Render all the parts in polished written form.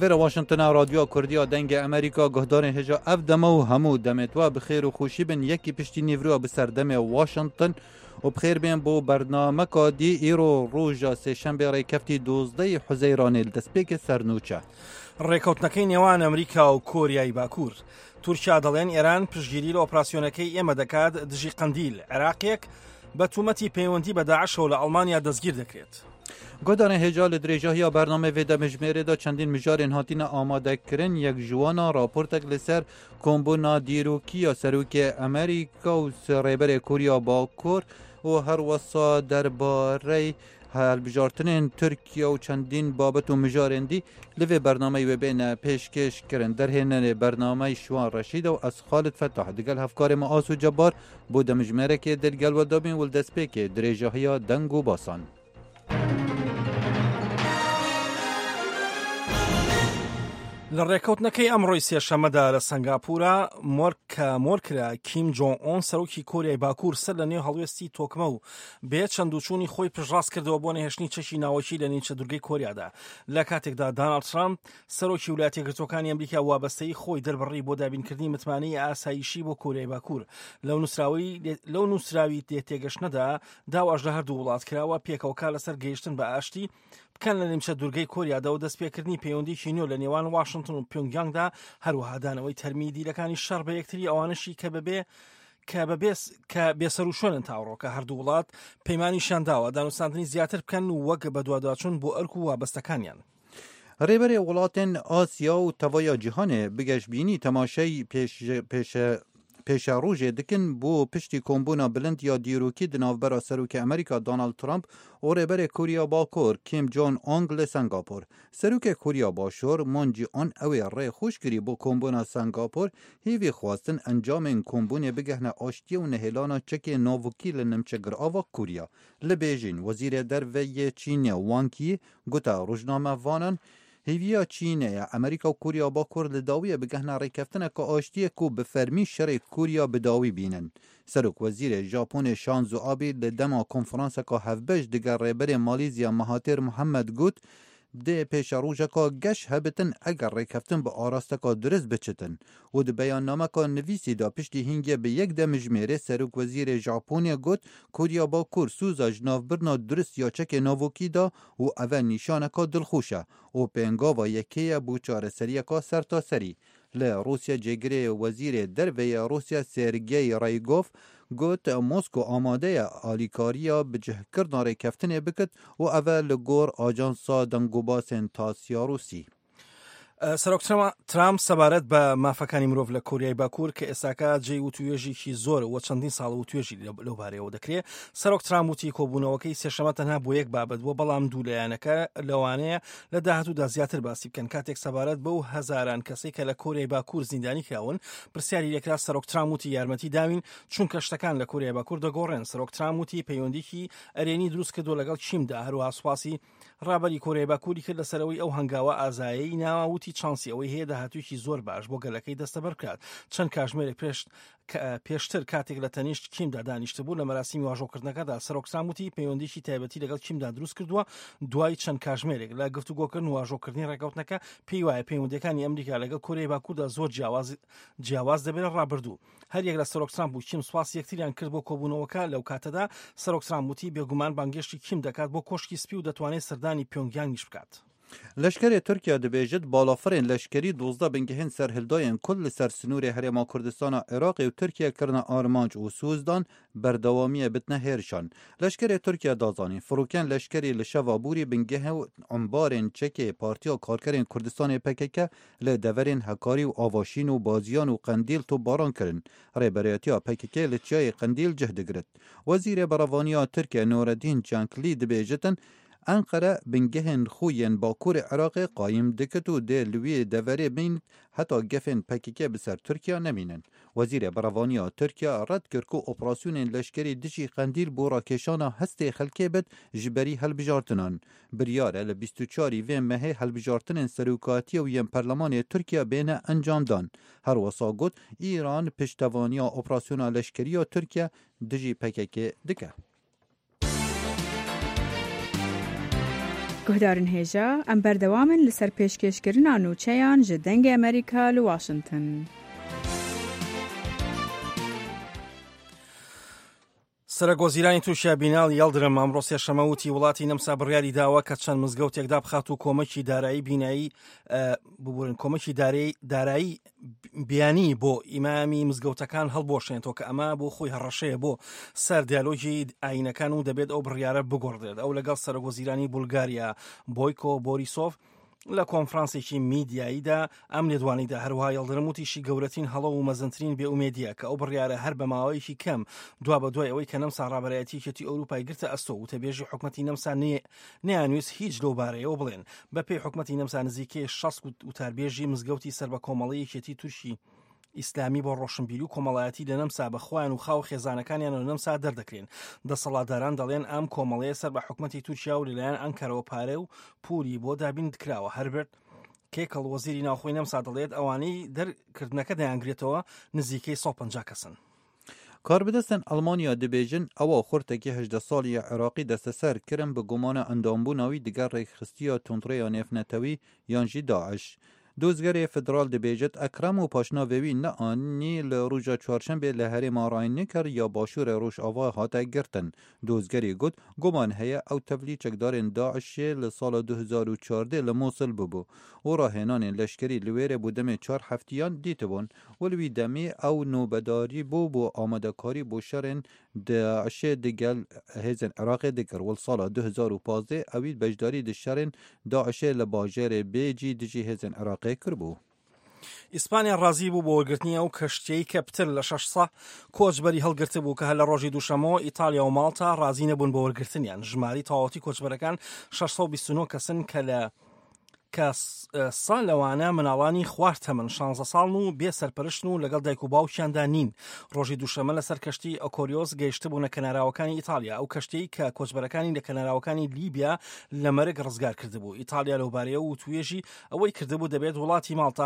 ویرا واشنطن رادیو کردیا دنگ امریکا گهدار هجا اف دمو همو دمتوا بخیر و خوشی بن یکی پشتی نیورو بسر دم واشنطن و بخیر بین بو برنامه کادی ایرو روژا سه شنبه ری کفتی 12 حزیران دسپیک سرنوچه ڕێکەوتنەکەی نێوان ئەمریکا و کۆریای باکوور تورکیا دەڵێن ئێران پشتگیری لە ئۆپراسیۆنەکەی ئێمە دەکات دژی قەندیل عێراقێک بە تومەتی پەیوەندی بە داعشەوە لە ئەڵمانیا دەستگیر دەکرێت. گۆدانە هێجا لە درێژاهیا بەرنامە vêda mijmêrê çendîn mijarên hatîne amadekirin yek ji wan raportek li ser kombûna dîrokiya Serokê Amerîka û rêberê Koriya Bakur û her wesa derbarey helbijartinên Tirkiye û çendîn babet û mijarên dî li vê bernameyê wê bêne pêşkêş kirin. Derhênenê bernameyê Şiwan Reşîd û ez Xalid Fettah digel hevkarê me Asu Cebar bû demijmêrekê dilgel we dabîn û li destpêkê dirêjahiya deng û basan. لە ڕێکەوتنەکەی ئەمڕۆی سێشەمەدا لە سنگاپورە مۆرکرا کیم جۆن ئۆن سەرۆکی کۆریای باکوور سەر لە نێو هەڵوێستی تۆکمە و بێ چەندوچوونی خۆی پشتڕاست کردەوە بۆ نەهێشتنی چەشی ناوەکی لە نیچە دوورگەی کۆریادا. لە کاتێکدا دانالد ترامپ سەرۆکی ویلایەتە یەکگرتووەکانی ئەمریکا وابەستەی خۆی دەربڕی بۆ دابینکردنی متمانەی ئاسایشی بۆ کۆریای باکوور لەو نووسراوی تێگەشتنەدا داواش لە هەردوو وڵات کراوە پێکەوەکە لەسەر گەیشتن بە ئاشتی بکەن لە نیمچە دوورگەی کۆریادا و دەستپێکردنی پەیوەندیی نوێ لە نێوان واشنگتن و پیۆنگیانگدا هەروەها دانەوەی تەرمی دیلەکانی شەڕ بە یەکتری ئەوانشی کە بێسەر و شوێنن تاوڕۆکە هەردوو وڵات پەیمانیشان داوە دانوستاندنی زیاتر بکەن و وەک بە دوواداچوون بۆ ئەرک و وابەستەکانیان. رێبەرێ وڵاتên ئاسیا و تەڤaya cîhanê bigehşbînî temaşey pêşerojê dikin bû piştî kombûna bilind ya dîrokî di navbera Serokê Amerîka Donald Trump û rêberê Koriya Bakur Kim Jong-un li Singapur. Serokê Koriya Başûr Moon Jae-in ew ê rê xweş kirî bû kombûna Singapur hêvî xwastin encamên kombûnê bigihne aştiya û nehêlana çekê navokî li nimçegirava Koriya. Li Bêjîn Wezîrê Derveyê Çînê Wang Yi gote rojnamevanan هیویا چینه امریکا و کوریا باکور لداویه بگهنه ریکفتنه که آشتیه که بفرمی شر کوریا بداوی بینن. سرک وزیر ژاپن شانزو آبی لدما کنفرانس که هفبش دیگر ریبر مالیزیا مهاتیر محمد گوت ده پیش روژه که گش هبتن اگر ریکفتن به آراسته که درست بچتن و ده بیان نامه که نویسی دا پشتی هنگه به یک دمجمهره سرک وزیر ژاپنیا گوت کوریا باکور سوزا جناف برنا درست یا چک ناوکی دا و اول نشانه که دلخوشه و پنگاوا یکیه بو چاره سریه که سر تا سری. لروسیا جگری وزیر دروی روسیا سرگی رایگوف گوت موسکو آماده آلیکاریا به جهکردن ریکفتن بکد و اول گور آجانسا دنگوباسن تاسیا روسی. سەرۆک ترامپ سەبارەت بە مافەکانی مرۆڤ لە کۆریای باکوور کە ئێستاکە جێی و توێژێکی زۆر و چەندین ساڵ و توێژی لەو بارەیەوە دەکرێت. سەرۆک ترامپ وتی کۆبوونەوەکەی سێشەمە تەنها بۆ یەک بابەت بووە بەڵام دوو لایەنەکە لەوانەیە لە داهاتوودا زیاتر باسی بکەن. کاتێک سەبارەت بەو هەزاران کەسەی کە لە کۆریای باکوور زیندانی کراون پرسیاری لێکرا سەرۆک ترامپ وتی یارمەتی داوین چونکە شتەکان لە کۆریای باکوور دەگۆڕێن. سەرۆک ترامپ وتی پەیوەندیکی ئەرێنی دروست کردو لەگەڵ چیندا هەروەها سوپاسی ڕابەری کۆریای باکووری کرد لەسەرەوەی ئەو هەنگاوە ئازایی ناوەوتی چانسی ئەوەی هەیە داهاتوویەکی زۆر باش بۆ گەلەکەی دەستەبەر بکات. چەند کاتژمێرێک پێشتر کاتێک لە تەنیشت کیمدا دانیشتبوو لە مەراسیمی واژۆکردنەکەدا سەرۆک ترامپ وتی پەیوەندیی تایبەتی لەگەڵ کیمدا دروست کردووە دوای چەند کاتژمێرێک لە گفتوگۆکردن و واژۆکردنی ڕێکەوتنەکە پێی وایە پەیوەندیەکانی ئەمریکا لەگەڵ کۆریای باکووردا زۆر جیاواز دەبێت ڕابردوو. هەریەک لە سەرۆک ترامپ و کیم سوپاس یەکتریان کرد بۆ کۆبوونەوەکە لەو کاتەدا سەرۆک ترامپ وتی بێگومان بانگێشتی کیم دەکات بۆ کۆشکی سپی و دەتوانێت سەردانی پیۆنگیانگیش بکات. لشکری ترکیه دبیجد بالافرین لشکری 12 بنگهین سرهلداین کل سر سنور هرما کردستان عراق و ترکیه کرنا آرمانج و سوزدان بردوامی بتنه هرشان. لشکری ترکیه دازانی فروکن لشکری لشوابوری بنگه انبارین چکه پارتیا کارکرین کردستان پککه لدورین هکاری و آواشین و بازیان و قندیل تو باران کرن. ریبریاتیا پککه لچای قندیل جهد گرد. وزیر براوانیا ترکیه نوردین جانکلی دبیجدن انقره بنگهن خوین باکور عراق قایم دکتو ده لوی دوره بین حتی گفن پکیکه بسر ترکیه نمینن. وزیر براوانیا ترکیه رد کرد که اپراسیون لشکری دشی قندیل بورا کشانا هسته خلکه بد جبری هلبجارتنان. بریاره ل 24 و مه هلبجارتنن سروکاتی و یم پرلمان ترکیه بین انجام دان. هر وسا گفت ایران پشتوانیا اپراسیون لشکری ترکیه دشی پکیکه دکه. گهدارن هێژا ئەم بەردەوامن لەسەر پێشکەشکردنا نوچەیان ji dengê Amerîka li Washington. سەرۆکوەزیرانی تورکیا بیناڵ یەڵدرم ئەمڕۆ سێشەمە وتی وڵاتی نەمسا بڕیاری داوە کە چەند مزگەوتێکدا بخات و کۆمەکی دارایی بینایی ببورن کۆمەکی دارایی بیانی بۆ ئیمامی مزگەوتەکان هەڵبۆشێنێتەوە کە ئەمە بۆ خۆی هەڕەشەیە بۆ سەر دیالۆژی ئاینەکان و دەبێت ئەو بڕیارە بگۆڕدرێت. ئەو لەگەڵ سەرۆکوەزیرانی بولگاریا بۆیکۆ بۆریسۆف لە کۆنفرانسێکی میدیاییدا ئەم لێدوانیدا هەروها یەڵدرم وتیشی گەورەترین هەڵە و مەزنترین بێئومێدیە کە ئەو بڕیارە هەر بە ماوەیەکی کەم دوا بە دوای ئەوەی کە نەمسا ڕابەرایەتیەتی ئەوروپای گرتە ئەستۆ و تەبێژی حکومەتی نەمسا نەیانویست هیچ لەو بارەیەوە بڵێن. بەپێی حکومەتی نەمسا نزیکەی 60 وتاربێژی مزگەوتی سەر بە کۆمەڵەیەکێتی تورکی ئیسلامی بۆ ڕۆشنبیری و کۆمەڵایەتی لە نەمسا بەخۆیان و خاو خێزانەکانیان لە نەمسا دەردەکرێن. دەسەڵاتداران دەڵێن ئەم کۆمەڵەیە سەر بە حکومەتی تورکیا و لەلایەن ئەنکەرەوە پارە و پولی بۆ دابین کراوە. هەربرت کێکەڵ وەزیری ناوخۆی نەمسا دەڵێت ئەوانەی دەرکردنەکە دەیانگرێتەوە نزیکەی 150 کەسن. کاربدەستن ئەلمانیا دەبێژن ئەوە خورتێکی 18 ساڵی عێراقی دەستەسەر کردن بە گومانە ئەندامبووناوی دیگەر ڕێکخستیە تونترەیە نێفنەتەوی یانجی داعش. دۆزگەرێ فدرال دەبێژێت ئەکرەم و پاشناوێوی نەئانی لە ڕۆژە چوارشەمبێ لە هەرێما ڕایننکر یا باشوورە ڕۆژئاوا هاتە گرتن. دۆزگەری گوت گومان هەیە ئەو تەفلی چەکدارên داعشێ لە ساڵە 2014 لە مووسڵ ببوو و ڕاهێنانên لەشکری لوێرە بۆ دەمێ 4 هەفتیان دیتبوون وەلوی دەمێ ئەو نۆبەداری بوو بۆ ئامادەکاری بۆ شەرên داعشێ دگەل هێزن عێراقێ دکرد ساڵە 2015 ئەوی بەشداری د شەرên داعشێ لە باژێرێ بێجی دژی هێزن عێراق کربوو. ئیسپانیا ڕازی بوو بۆ وەرگرتنی ئەو کەشتیەی کە پتر لە 6 سا کۆچبەری هەڵگرتە بوو کە هەر لە ڕۆژی دووشەمەوە ئیتالیا و ماڵتا ڕازی نەبوون بۆ وەرگرتنیان. ژماری تەواوەتی کۆچبەرەکان 629 کەسن کە لە ساڵ لەوانە مناڵانی خوارتەمەن 16 ساڵ و بێ سەرپەرشتن و لەگەڵ دایک و باوکیاندا نین. ڕۆژی دووشەمە لەسەر کەشتی ئۆکۆریۆس گەیشتە بوو نە کەناراوەکانی ئیتالیا ئەو کەشتەی کە کۆچبەرەکانی لە کەناراوەکانی لیبیا لە مەرگ ڕزگار کردبوو. ئیتالیا لەوبارەیە و توێژی ئەوەی کردبوو دەبێت وڵاتی ماڵتا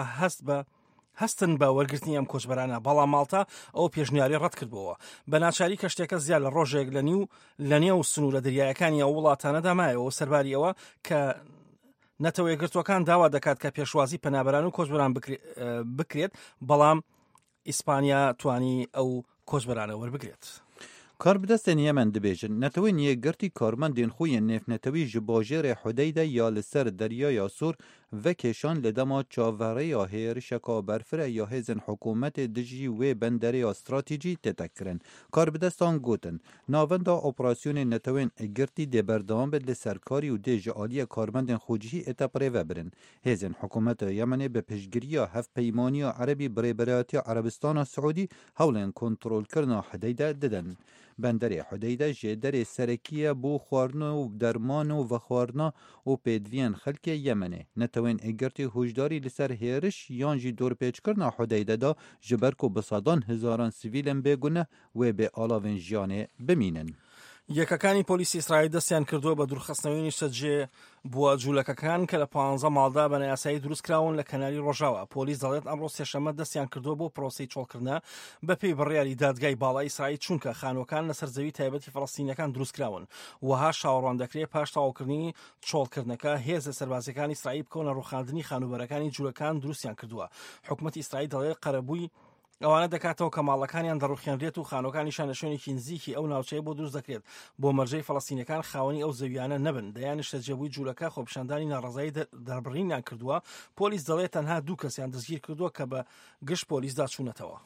هەستن بە وەرگرتنی ئەم کۆچبەرانە بەڵام ماڵتا ئەو پێشنیاری ڕەت کردبووە. بە ناچاری کەشتێکە زیاد لە ڕۆژێک لە نێو سنوورە دەریایەکانی ئەو وڵاتانەدا مایەوە سەرباری ئەوە کە نەتەوە یەکگرتوەکان داوا دەکات کە پێشوازی پەنابەران و کۆچبەران بکرێت بەڵام ئیسپانیا توانی ئەو کۆچبەرانە وەربگرێت. کاربدەستên Yemen dibêjin netewên yêkgirtî karmendên xwe yên nêfnetewî ji bajêrê Hudeyde ya li ser deryaya Sûr vekêşan li dema çavereya hêrişeka berfirê ya hêzên hikûmetê dijî wê benderêya stratêjî tête kirin. Karbidestan gotin navenda operasyonên netewên girtî dê berdewam be li serkarî û dê ji aliyê karmendên xwecihî ête pirêvebirin. Hêzên hikûmeta Yemenê bi piştgiriya hevpeymaniya Erebî birêberatiya Erebistana Siûdî hewlên kontrolkirina Hudeyde didin. Benderê Hudeyde ji derê serekiye bû xwarina û derman û vexwarina û pêdiviyên xelkê Yemenê. Netewên êgirtî hûjddarî li ser hêriş yan jî dorpêçkirina Hudeyde da ji ber ku bi sedan hizaran sivîlên bêguneh wê bê alavên jiyanê bimînin. یەکەکانی پۆلیسی ئیسرائیل دەستیان کردووە بە دوورخستنەوەی نیشتەجێ بووە جوولەکەکان کە لە 15 ماڵدا بە نایاسایی دروستکراون لە کەناری ڕۆژاوە. پۆلیس دەڵێت ئەمڕۆ سێشەمە دەستیان کردووە بۆ پرۆسەی چۆڵکردنە بەپێی بڕیاری دادگای باڵای ئیسرائیل چونکە خانوەکان لەسەر زەوی تایبەتی فەڵەستینیەکان دروستکراون. وەها شاوەڕوان دەکرێت پاش تەواوکردنی چۆڵکردنەکە هێزە سەربازەکانی ئیسرائیل بکەونە ڕوخاندنی خانوبەرەکانی جوولەکان دروستیان کردووە. حکومەتی ئیسرائیل دەڵێت قەرەبووی ئەوانە دەکاتەوە کە ماڵەکانیان دەڕوخێنرێت و خانۆکانیشان لە شوێنێکی نزیکی ئەو ناوچەیە بۆ دروست دەکرێت بۆ مەرجەی فەڵەستینیەکان خاوەنی ئەو زەویانە نەبن. دەیان نیشتەجێبووی جوولەکە خۆپیشاندانی ناڕەزایی دەربڕینیان کردووە. پۆلیس دەڵێت تەنها 2 کەسیان دەستگیر کردووە کە بە گشت پۆلیسدا چوونەتەوە.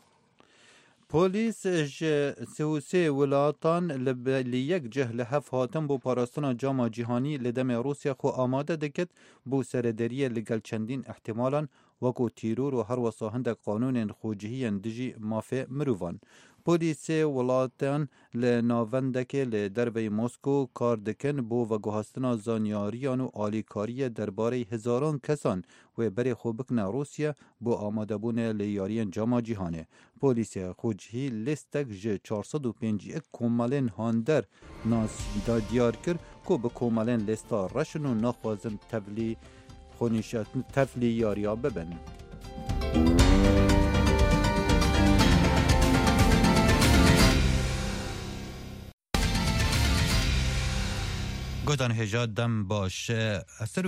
پۆلیس ji sê wilatan li yek cih li hev hatin bû parastina cama cîhanî li demê Rûsya xwe amade dikit bû serederiyê li gel çendîn ihtimalan wekû tîror û her wesa hindek qanûnên xwecihiyên dijî mafê mirovan. Polîsê wilatan li navendekê li derveyê Moskow kar dikin bô veguhastina zanyariyan û alîkariyê derbarê hizaran kesan wê berê xwe bikine Rûsya bۆ amadebûnê li yariyên cama cîhanê. Polîsya xwecihî lîstek ji 451 komelên hander nasda diyar kir ku bi komelên lêsta reşin û naxwazin tevlî yariya bibin. گوتان هجا دم باش